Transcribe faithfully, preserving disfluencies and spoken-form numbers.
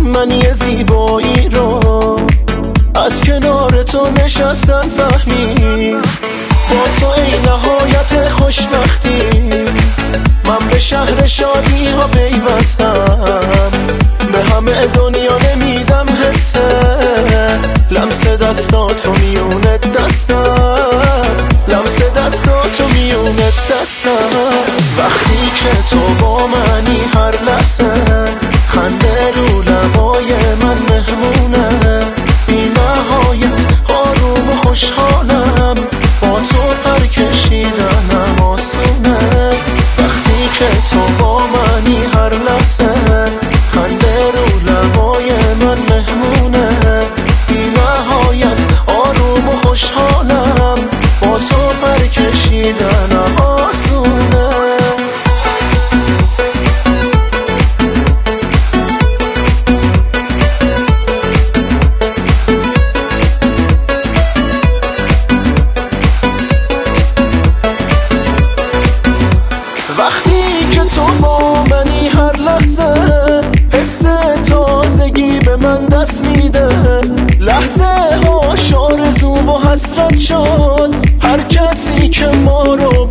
من یه زیبایی رو از کنار تو نشستن فهمید. با تو ای نهایت خوشبختی، من به شهر شادی ها پیوستم. به همه دنیا نمیدم حسه، لمس دستاتو میونت دستم، لمس دستاتو میونت دستم. وقتی که تو با منی هر لحظه، خنده رو لبای من مهمونه. بی نهایت آروم و خوشحالم، با تو پر کشیدنم آسونه. وقتی که تو با منی هر لحظه، خنده رو لبای من مهمونه. بی نهایت آروم و خوشحالم، با تو پر کشیدنم آسونه. وقتی که تو با منی هر لحظه، حس تازگی به من دست میده. لحظه ها آرزو و حسرت شد، هر کسی که ما رو